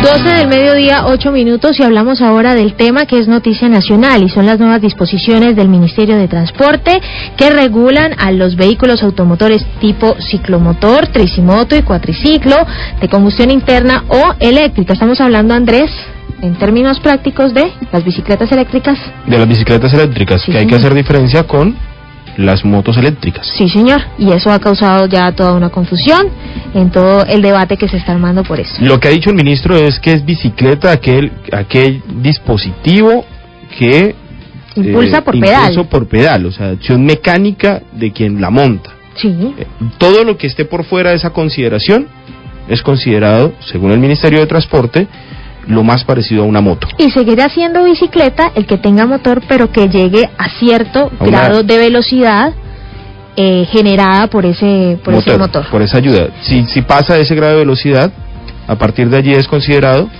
12 del mediodía, 8 minutos, y hablamos ahora del tema que es noticia nacional, y son las nuevas disposiciones del Ministerio de Transporte que regulan a los vehículos automotores tipo ciclomotor, tricimoto y cuatriciclo, de combustión interna o eléctrica. Estamos hablando, Andrés, en términos prácticos, de las bicicletas eléctricas. De las bicicletas eléctricas, sí, que hay que hacer diferencia con las motos eléctricas. Sí, señor, y eso ha causado ya toda una confusión en todo el debate que se está armando por eso. Lo que ha dicho el ministro es que es bicicleta aquel dispositivo que impulsa por pedal, o sea, acción mecánica de quien la monta. Sí. Todo lo que esté por fuera de esa consideración es considerado, según el Ministerio de Transporte, lo más parecido a una moto. Y seguirá siendo bicicleta el que tenga motor, pero que llegue a cierto grado de velocidad generada por ese motor. Por esa ayuda. Si pasa ese grado de velocidad, a partir de allí es considerado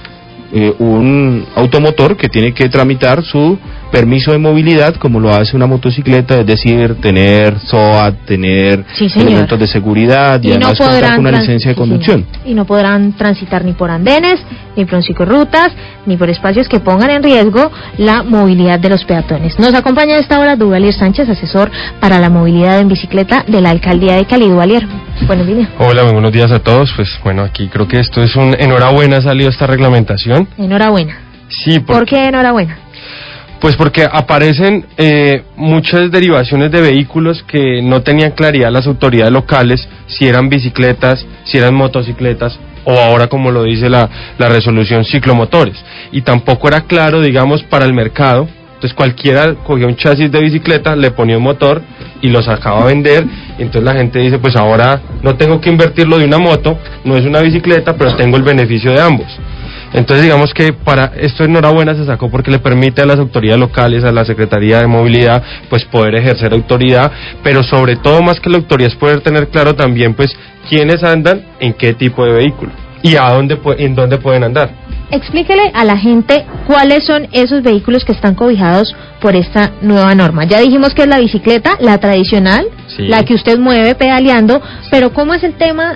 un automotor que tiene que tramitar su permiso de movilidad como lo hace una motocicleta, es decir, tener SOAT, tener elementos de seguridad y además contar con una licencia de conducción. Y no podrán transitar ni por andenes, ni por ciclorrutas, ni por espacios que pongan en riesgo la movilidad de los peatones. Nos acompaña a esta hora Duvalier Sánchez, asesor para la movilidad en bicicleta de la Alcaldía de Cali. Duvalier, buenos días. Hola, muy buenos días a todos. Pues bueno, aquí creo que esto es enhorabuena, ha salido esta reglamentación. Enhorabuena. Sí. ¿Por qué enhorabuena? Pues porque aparecen muchas derivaciones de vehículos que no tenían claridad las autoridades locales, si eran bicicletas, si eran motocicletas, o ahora como lo dice la resolución, ciclomotores. Y tampoco era claro, digamos, para el mercado. Entonces cualquiera cogía un chasis de bicicleta, le ponía un motor y lo sacaba a vender. Y entonces la gente dice, pues ahora no tengo que invertirlo de una moto, no es una bicicleta, pero tengo el beneficio de ambos. Entonces digamos que para esto enhorabuena se sacó porque le permite a las autoridades locales, a la Secretaría de Movilidad, pues poder ejercer autoridad, pero sobre todo más que la autoridad es poder tener claro también pues quiénes andan en qué tipo de vehículo y en dónde pueden andar. Explíquele a la gente cuáles son esos vehículos que están cobijados por esta nueva norma. Ya dijimos que es la bicicleta, la tradicional, sí, la que usted mueve pedaleando, pero ¿cómo es el tema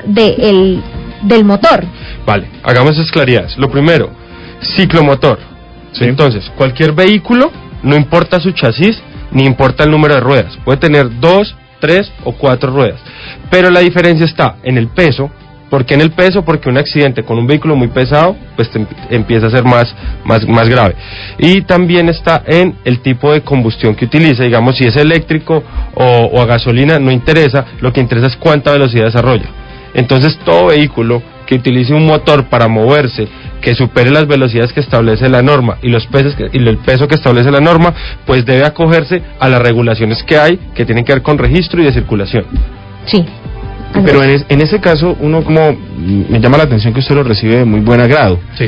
del motor? Vale, hagamos esas claridades. Lo primero, ciclomotor. Sí. Entonces, cualquier vehículo, no importa su chasis, ni importa el número de ruedas. Puede tener 2, 3 o 4 ruedas. Pero la diferencia está en el peso. ¿Por qué en el peso? Porque un accidente con un vehículo muy pesado, pues empieza a ser más grave. Y también está en el tipo de combustión que utiliza. Digamos, si es eléctrico o a gasolina, no interesa. Lo que interesa es cuánta velocidad desarrolla. Entonces, todo vehículo que utilice un motor para moverse, que supere las velocidades que establece la norma y el peso que establece la norma, pues debe acogerse a las regulaciones que hay, que tienen que ver con registro y de circulación. Sí. Pero en ese caso, uno como me llama la atención que usted lo recibe de muy buen agrado. Sí.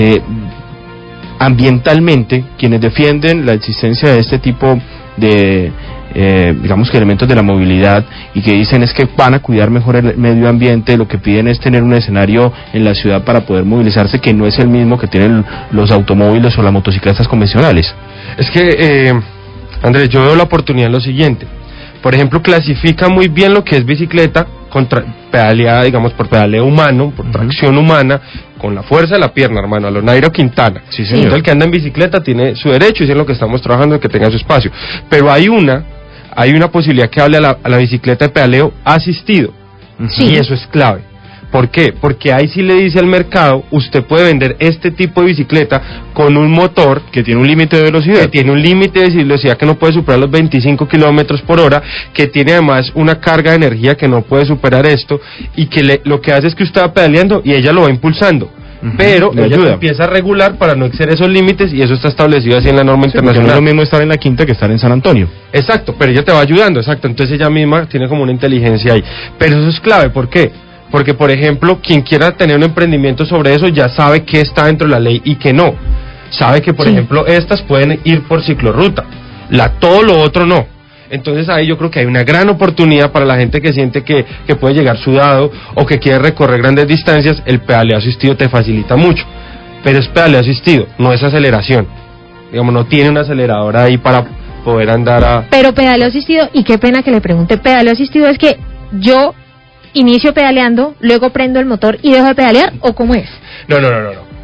Ambientalmente, quienes defienden la existencia de este tipo de digamos que elementos de la movilidad y que dicen es que van a cuidar mejor el medio ambiente, lo que piden es tener un escenario en la ciudad para poder movilizarse que no es el mismo que tienen los automóviles o las motocicletas convencionales. Es que, Andrés, yo veo la oportunidad en lo siguiente. Por ejemplo, clasifica muy bien lo que es bicicleta pedaleada, digamos, por pedaleo humano, por tracción humana, con la fuerza de la pierna, hermano, a lo Nairo Quintana. Sí, señor. Entonces, el que anda en bicicleta tiene su derecho y es en lo que estamos trabajando, de que tenga su espacio. Pero hay una posibilidad que hable a la bicicleta de pedaleo asistido. Sí. Y eso es clave. ¿Por qué? Porque ahí sí le dice al mercado, usted puede vender este tipo de bicicleta con un motor que tiene un límite de velocidad. Que tiene un límite de velocidad que no puede superar los 25 kilómetros por hora, que tiene además una carga de energía que no puede superar esto, y que lo que hace es que usted va pedaleando y ella lo va impulsando. Pero ella empieza a regular para no exceder esos límites y eso está establecido así en la norma internacional. No es lo mismo estar en la Quinta que estar en San Antonio. Exacto, pero ella te va ayudando, exacto. Entonces ella misma tiene como una inteligencia ahí. Pero eso es clave, ¿por qué? Porque, por ejemplo, quien quiera tener un emprendimiento sobre eso ya sabe qué está dentro de la ley y qué no. Sabe que, por ejemplo, estas pueden ir por ciclorruta, todo lo otro no. Entonces ahí yo creo que hay una gran oportunidad para la gente que siente que puede llegar sudado o que quiere recorrer grandes distancias. El pedaleo asistido te facilita mucho, pero es pedaleo asistido, no es aceleración. Digamos, no tiene una aceleradora ahí para poder andar Pero pedaleo asistido, y qué pena que le pregunte, pedaleo asistido es que yo inicio pedaleando, luego prendo el motor y dejo de pedalear, ¿o cómo es? No.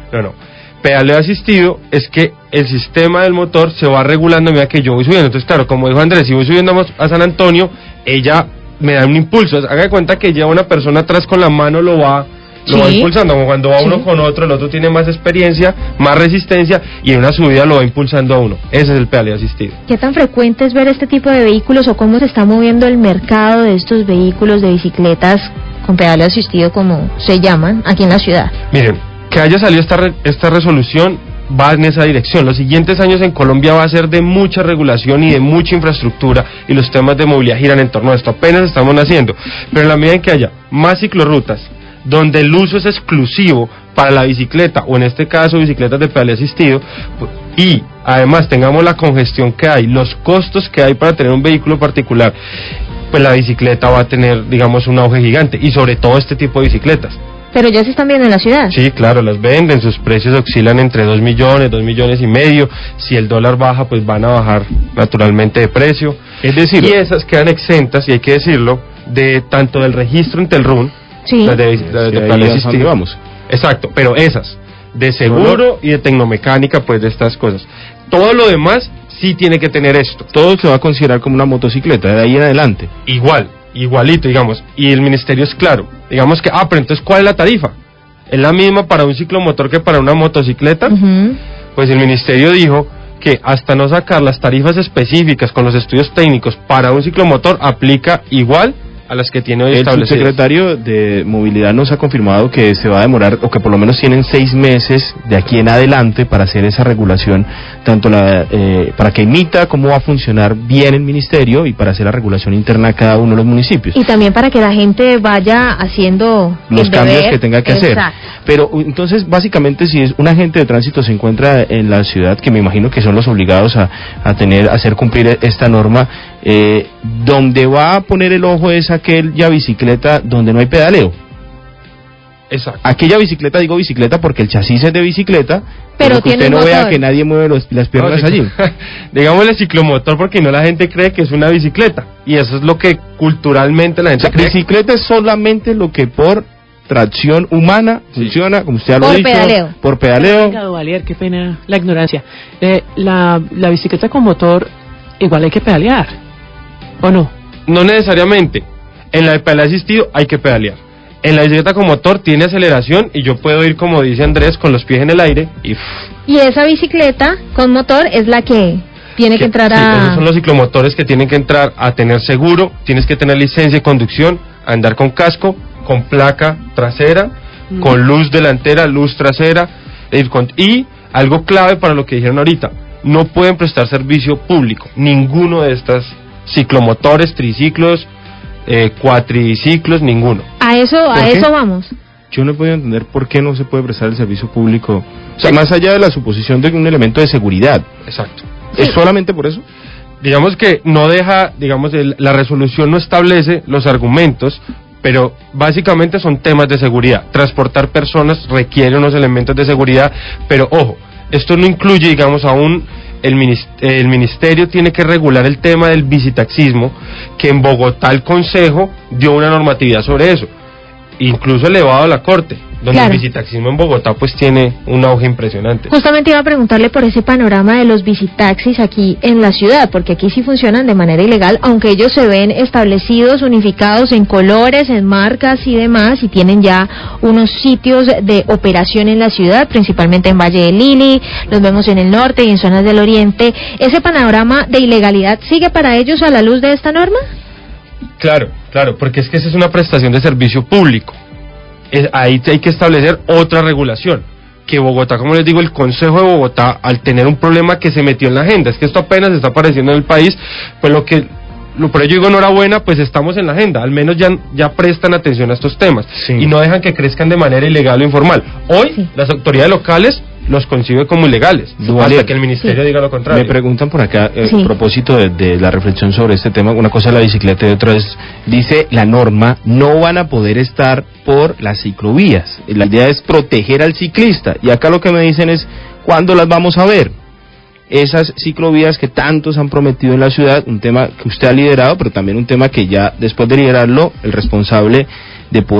No. Pedaleo asistido es que el sistema del motor se va regulando a medida que yo voy subiendo. Entonces, claro, como dijo Andrés, si voy subiendo a San Antonio, ella me da un impulso. Haga de cuenta que lleva una persona atrás con la mano, lo va impulsando, como cuando va uno con otro, el otro tiene más experiencia, más resistencia, y en una subida lo va impulsando a uno. Ese es el pedaleo asistido. ¿Qué tan frecuente es ver este tipo de vehículos o cómo se está moviendo el mercado de estos vehículos de bicicletas con pedaleo asistido, como se llaman, aquí en la ciudad? Miren, que haya salido esta resolución va en esa dirección. Los siguientes años en Colombia va a ser de mucha regulación y de mucha infraestructura, y los temas de movilidad giran en torno a esto. Apenas estamos naciendo, pero en la medida en que haya más ciclorrutas donde el uso es exclusivo para la bicicleta, o en este caso bicicletas de pedaleo asistido, y además tengamos la congestión que hay, los costos que hay para tener un vehículo particular, pues la bicicleta va a tener, digamos, un auge gigante, y sobre todo este tipo de bicicletas. Pero ya se están viendo en la ciudad. Sí, claro, las venden, sus precios oscilan entre 2 millones, 2 millones y medio. Si el dólar baja, pues van a bajar naturalmente de precio. Es decir, y esas quedan exentas, y hay que decirlo, de tanto del registro en Telrun, sí, las de pedaleo asistido. Vamos. Exacto, pero esas, de seguro y de tecnomecánica, pues de estas cosas. Todo lo demás sí tiene que tener esto. Todo se va a considerar como una motocicleta, de ahí en adelante. Igualito, digamos, y el ministerio es claro, digamos que, pero entonces, ¿cuál es la tarifa? ¿Es la misma para un ciclomotor que para una motocicleta? Pues el ministerio dijo que hasta no sacar las tarifas específicas con los estudios técnicos para un ciclomotor, aplica igual a las que tiene hoy establecidas. El subsecretario de Movilidad nos ha confirmado que se va a demorar, o que por lo menos tienen 6 meses de aquí en adelante para hacer esa regulación, tanto para que imita cómo va a funcionar bien el ministerio, y para hacer la regulación interna a cada uno de los municipios. Y también para que la gente vaya haciendo los cambios que tenga que hacer. Exacto. Pero entonces, básicamente, si es un agente de tránsito se encuentra en la ciudad, que me imagino que son los obligados a hacer cumplir esta norma, donde va a poner el ojo es aquella bicicleta donde no hay pedaleo. Exacto. Aquella bicicleta, digo bicicleta porque el chasis es de bicicleta, pero que usted no vea que nadie mueve las piernas allí. Digámosle ciclomotor, porque no la gente cree que es una bicicleta, y eso es lo que culturalmente la gente cree. Bicicleta es solamente lo que por tracción humana funciona, como usted ya lo ha dicho, por pedaleo. Venga, Valier, qué pena la ignorancia. La bicicleta con motor igual hay que pedalear, ¿o no? No necesariamente. En la de pedaleo asistido hay que pedalear. En la bicicleta con motor tiene aceleración, y yo puedo ir, como dice Andrés, con los pies en el aire y esa bicicleta con motor es la que tiene que entrar a... Esos son los ciclomotores que tienen que entrar a tener seguro, tienes que tener licencia de conducción, a andar con casco, con placa trasera, con luz delantera, luz trasera, y algo clave para lo que dijeron ahorita, no pueden prestar servicio público, ninguno de estas ciclomotores, triciclos, cuatriciclos, ninguno. A eso vamos. Yo no he podido entender por qué no se puede prestar el servicio público, o sea, más allá de la suposición de un elemento de seguridad. Exacto. ¿Es solamente por eso? Digamos que no deja, la resolución no establece los argumentos, pero básicamente son temas de seguridad. Transportar personas requiere unos elementos de seguridad, pero ojo, esto no incluye, digamos, aún el ministerio tiene que regular el tema del bicitaxismo, que en Bogotá el Consejo dio una normatividad sobre eso, incluso elevado a la Corte, donde el bicitaxismo en Bogotá pues tiene un auge impresionante. Justamente iba a preguntarle por ese panorama de los bicitaxis aquí en la ciudad, porque aquí sí funcionan de manera ilegal, aunque ellos se ven establecidos, unificados en colores, en marcas y demás, y tienen ya unos sitios de operación en la ciudad, principalmente en Valle del Lili, los vemos en el norte y en zonas del oriente. ¿Ese panorama de ilegalidad sigue para ellos a la luz de esta norma? Claro, porque es que esa es una prestación de servicio público. Ahí hay que establecer otra regulación, que Bogotá, como les digo, el Consejo de Bogotá, al tener un problema que se metió en la agenda, es que esto apenas está apareciendo en el país, pues por ello digo enhorabuena, pues estamos en la agenda, al menos ya prestan atención a estos temas, y no dejan que crezcan de manera ilegal o informal. Hoy las autoridades locales los concibe como ilegales, hasta que el ministerio diga lo contrario. Me preguntan por acá, a propósito de la reflexión sobre este tema, una cosa es la bicicleta y otra es, dice la norma, no van a poder estar por las ciclovías. La idea es proteger al ciclista, y acá lo que me dicen es, ¿cuándo las vamos a ver? Esas ciclovías que tantos han prometido en la ciudad, un tema que usted ha liderado, pero también un tema que ya después de liderarlo, el responsable de poder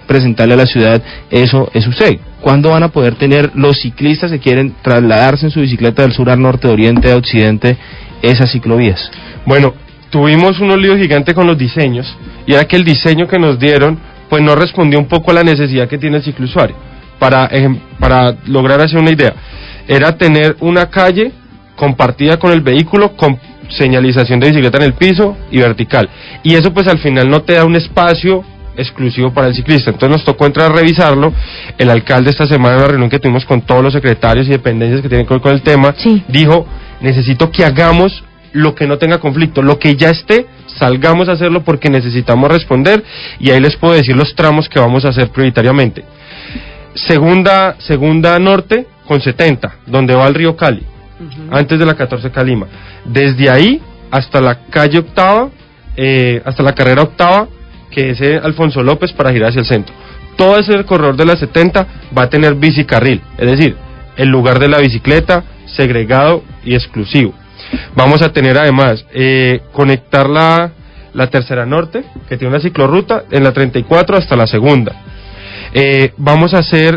presentarle a la ciudad, eso es usted. ¿Cuándo van a poder tener los ciclistas que quieren trasladarse en su bicicleta del sur al norte, de oriente a occidente, esas ciclovías? Bueno, tuvimos unos líos gigantes con los diseños, y era que el diseño que nos dieron, pues no respondió un poco a la necesidad que tiene el ciclousuario. Para lograr hacer una idea, era tener una calle compartida con el vehículo, con señalización de bicicleta en el piso y vertical, y eso pues al final no te da un espacio exclusivo para el ciclista. Entonces nos tocó entrar a revisarlo. El alcalde esta semana, en la reunión que tuvimos con todos los secretarios y dependencias que tienen que ver con el tema, dijo, necesito que hagamos lo que no tenga conflicto, lo que ya esté, salgamos a hacerlo porque necesitamos responder, y ahí les puedo decir los tramos que vamos a hacer prioritariamente. Segunda norte con 70, donde va el río Cali, antes de la 14 Calima. Desde ahí hasta la calle octava, hasta la carrera octava, que es Alfonso López, para girar hacia el centro. Todo ese corredor de la 70 va a tener bicicarril, es decir, el lugar de la bicicleta segregado y exclusivo. Vamos a tener además conectar la tercera norte, que tiene una ciclorruta, en la 34 hasta la segunda. Vamos a hacer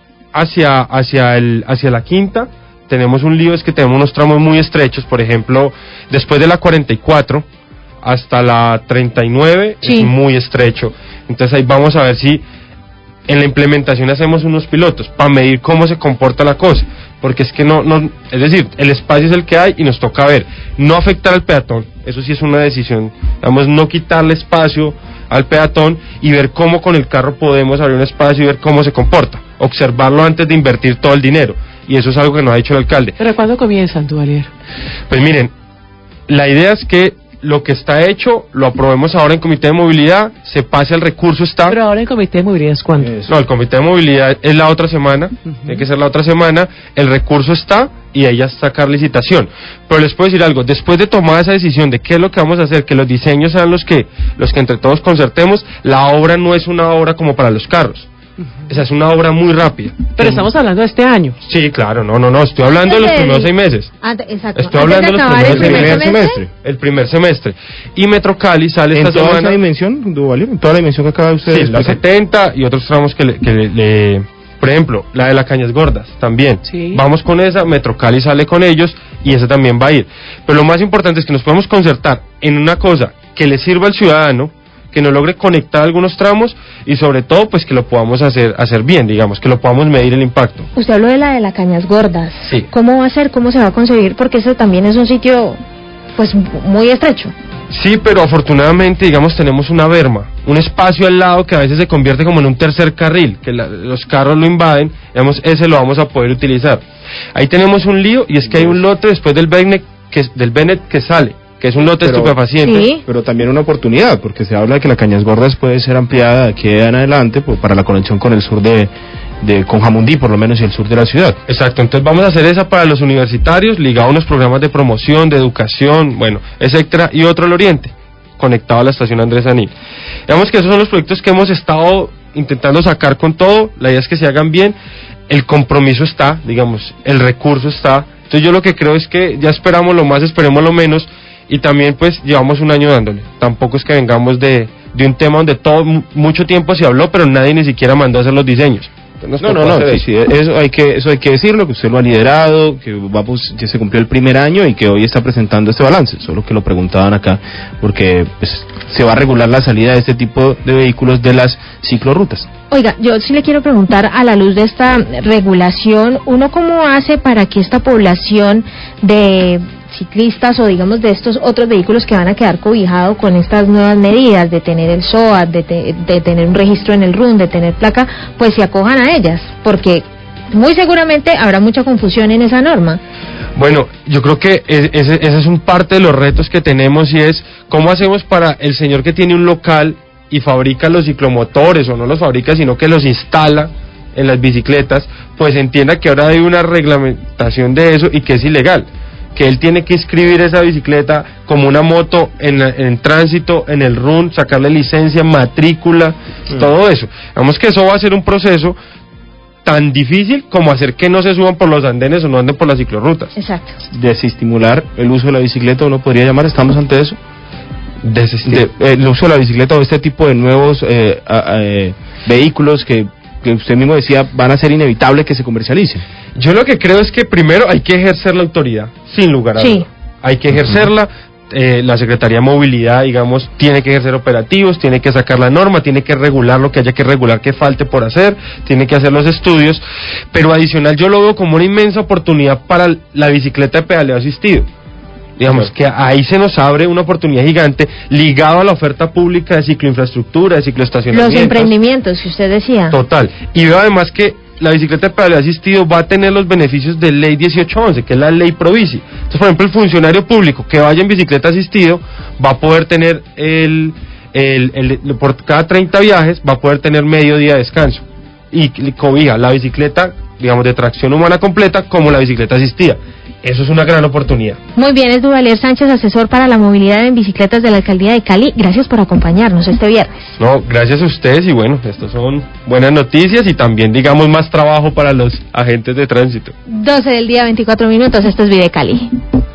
hacia la quinta. Tenemos un lío, es que tenemos unos tramos muy estrechos. Por ejemplo, después de la 44 hasta la 39 es muy estrecho. Entonces ahí vamos a ver si en la implementación hacemos unos pilotos para medir cómo se comporta la cosa, porque es que no, es decir, el espacio es el que hay y nos toca ver, no afectar al peatón, eso sí es una decisión, vamos, no quitarle espacio al peatón y ver cómo con el carro podemos abrir un espacio y ver cómo se comporta, observarlo antes de invertir todo el dinero, y eso es algo que nos ha dicho el alcalde. ¿Pero cuándo comienzan, Duvalier? Pues miren, la idea es que lo que está hecho, lo aprobemos ahora en Comité de Movilidad, se pase el recurso, está... Pero ahora en Comité de Movilidad es cuándo? No, el Comité de Movilidad es la otra semana, tiene que ser la otra semana, el recurso está y ahí ya sacar licitación. Pero les puedo decir algo, después de tomar esa decisión de qué es lo que vamos a hacer, que los diseños sean los que entre todos concertemos, la obra no es una obra como para los carros. Esa es una obra muy rápida. Pero estamos hablando de este año. Sí, claro, no, estoy hablando de los primeros 6 meses. Exacto. Estoy hablando de los primeros semestre. El primer semestre. Y Metro Cali sale esta semana. ¿En toda esa dimensión, Duvalier? ¿En toda la dimensión que acaba de usted? Sí, la 70 y otros tramos que le por ejemplo, la de las Cañas Gordas, también. Sí. Vamos con esa, Metro Cali sale con ellos y esa también va a ir. Pero lo más importante es que nos podemos concertar en una cosa que le sirva al ciudadano, que nos logre conectar algunos tramos y sobre todo pues que lo podamos hacer bien, digamos, que lo podamos medir el impacto. Usted habló de las Cañas Gordas. Sí. ¿Cómo va a ser? ¿Cómo se va a conseguir? Porque ese también es un sitio pues muy estrecho. Sí, pero afortunadamente, digamos, tenemos una berma, un espacio al lado que a veces se convierte como en un tercer carril, que los carros lo invaden, digamos, ese lo vamos a poder utilizar. Ahí tenemos un lío, y es que hay un lote después del Bennett que sale, que es un lote estupefaciente. Sí. Pero también una oportunidad, porque se habla de que la Cañas Gordas puede ser ampliada de aquí en adelante para la conexión con el sur con Jamundí, por lo menos, y el sur de la ciudad. Exacto, entonces vamos a hacer esa para los universitarios, ligado a unos programas de promoción, de educación, bueno, etcétera, y otro al oriente, conectado a la estación Andrés Anil. Digamos que esos son los proyectos que hemos estado intentando sacar con todo, la idea es que se hagan bien, el compromiso está, digamos, el recurso está, entonces yo lo que creo es que ya esperamos lo más, esperemos lo menos, y también pues llevamos un año dándole, tampoco es que vengamos de un tema donde mucho tiempo se habló, pero nadie ni siquiera mandó a hacer los diseños. No, sí, eso hay que decirlo, que usted lo ha liderado, que ya se cumplió el primer año y que hoy está presentando este balance, solo que lo preguntaban acá, porque pues, se va a regular la salida de este tipo de vehículos de las ciclorrutas. Oiga, yo sí le quiero preguntar, a la luz de esta regulación, ¿uno cómo hace para que esta población de ciclistas o digamos de estos otros vehículos que van a quedar cobijados con estas nuevas medidas de tener el SOAT, de tener un registro en el RUN, de tener placa, pues se acojan a ellas? Porque muy seguramente habrá mucha confusión en esa norma. Bueno, yo creo que ese es un parte de los retos que tenemos, y es cómo hacemos para el señor que tiene un local y fabrica los ciclomotores, o no los fabrica sino que los instala en las bicicletas, pues entienda que ahora hay una reglamentación de eso y que es ilegal, que él tiene que inscribir esa bicicleta como una moto en tránsito, en el RUN, sacarle licencia, matrícula, todo eso. Vamos que eso va a ser un proceso tan difícil como hacer que no se suban por los andenes o no anden por las ciclorrutas. Exacto. Desestimular el uso de la bicicleta, uno podría llamar, ¿estamos ante eso? el uso de la bicicleta o este tipo de nuevos vehículos que usted mismo decía van a ser inevitable que se comercialicen? Yo lo que creo es que primero hay que ejercer la autoridad, sin lugar a dudas. Hay que ejercerla. La Secretaría de Movilidad, digamos, tiene que ejercer operativos, tiene que sacar la norma, tiene que regular lo que haya que regular, que falte por hacer, tiene que hacer los estudios, pero adicional yo lo veo como una inmensa oportunidad para la bicicleta de pedaleo asistido. Digamos que ahí se nos abre una oportunidad gigante ligado a la oferta pública de cicloinfraestructura, de cicloestacionamientos. Los emprendimientos que usted decía. Total. Y veo además que la bicicleta de pedaleo asistido va a tener los beneficios de Ley 1811, que es la ley Probici. Entonces, por ejemplo, el funcionario público que vaya en bicicleta asistido va a poder tener por cada 30 viajes va a poder tener medio día de descanso. Y cobija la bicicleta, digamos, de tracción humana completa como la bicicleta asistida. Eso es una gran oportunidad. Muy bien, es Duvalier Sánchez, asesor para la movilidad en bicicletas de la Alcaldía de Cali. Gracias por acompañarnos este viernes. No, gracias a ustedes y bueno, estas son buenas noticias y también, digamos, más trabajo para los agentes de tránsito. 12 del día, 24 minutos, esto es Vide Cali.